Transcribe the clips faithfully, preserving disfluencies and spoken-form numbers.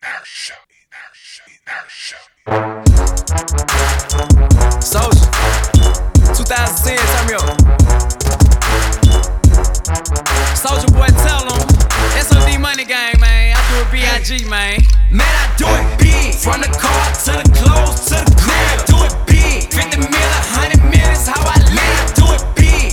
Inertia, inertia, inertia. Soldier, twenty ten, turn me up. Soldier boy, tell him. S O D money gang, man. I do it B I G, man. Man, I do it big. From the car to the clothes to the crib. Do it big. fifty mil, one hundred mil is how I live. Do it big.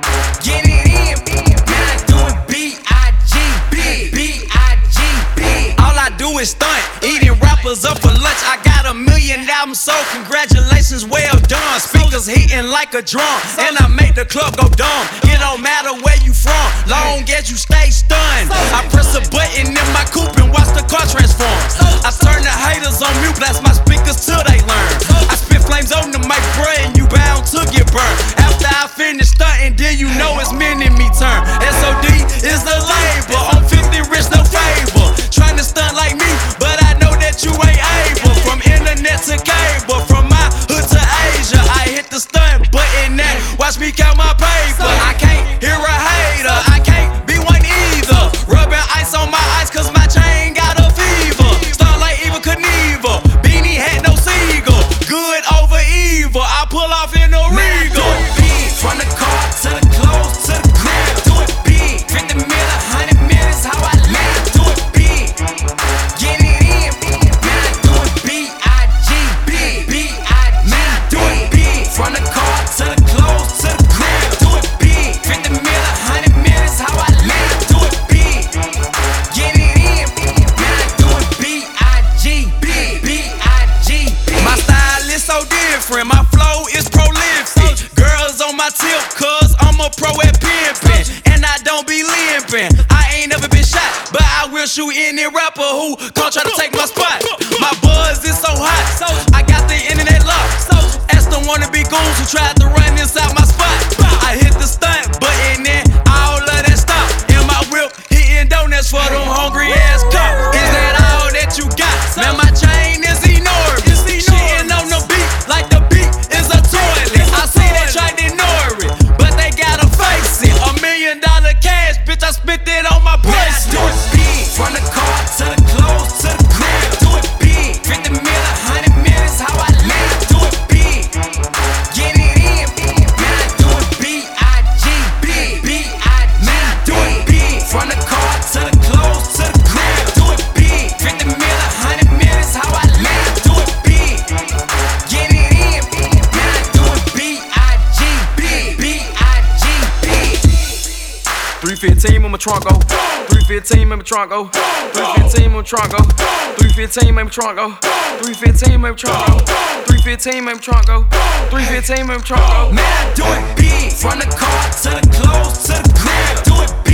Get it in. Man, I do it B I G. Big. B I G. Big. All I do is stunt. Eating rappers up for lunch. I got a million albums sold. Congratulations, well done. Speakers hitting like a drum. And I make the club go dumb. It don't matter where you from, long as you stay stunned. I press a button in my coupe and watch the car transform. I turn the haters on mute, blast my speakers till they learn. I spit flames on the mic, bruh, and you bound to get burned. After I finish stunting, then you know it's mini me turn. S O D is the label, I'm fifty rich, no favor. Trying to stunt like me, but I know that you ain't able. From internet to cable, from my hood to Asia, I hit the stunt button and watch me count my paper. I can't hear a hater, I can't be one either. Rubbing ice on my eyes cause my chain got a fever. Stunt like Evel Knievel, beanie hat, no seagull. Good over evil, I pull off in a Regal. Do it big. From the car to the clothes to the crib. Do it big. fifty mil, one hundred mil is how I live. Do it big. Get it in. Man, I do it B I G. Big. B I G. Man, I do it big. From the car to the clothes to the crib. Do it big. fifty mil, one hundred mil is how I live. Do it big. Get it in. Man, I do it B I G. Big. B I G. My style is so different, my flow is prolific. Girls on my tip, cause I'm a pro at pimping. And I don't be limping. I ain't never been shot, but I will shoot any rapper who gon' try to take my spot. My buzz is so hot, I got the internet locked. Ask the wannabe goons who tried to run inside my spot. I hit the stunt button and all of that stop. In my whip, hitting donuts for them hungry ass cops. Is that all that you got? Man, my chain is enormous. Shitting on the beat like the beat is a toilet. I see they tried to ignore it, but they gotta face it. A million dollar cash, bitch, I spent it on my Man, I do bracelet. it big. From the car to the clothes to the crib. Do it big. fifty mil, one hundred mil is how I live. Do it big. Get it in. Man, I do it B I G. Big. B I G. Man, I do it big. From the car to the clothes to the crib. Do it big. fifty mil, one hundred mil is how I live. Do it big. Get it in. Man, I do it B I G. Big. B I G. Big. three fifteen in my trunk, go. three fifteen in my trunk, go. three fifteen in my trunk, go. three fifteen in my trunk, go. three fifteen in my trunk, go. three fifteen in my trunk, go. three fifteen in my trunk, go. Man, I do it big. From the car to the clothes to the crib. Do it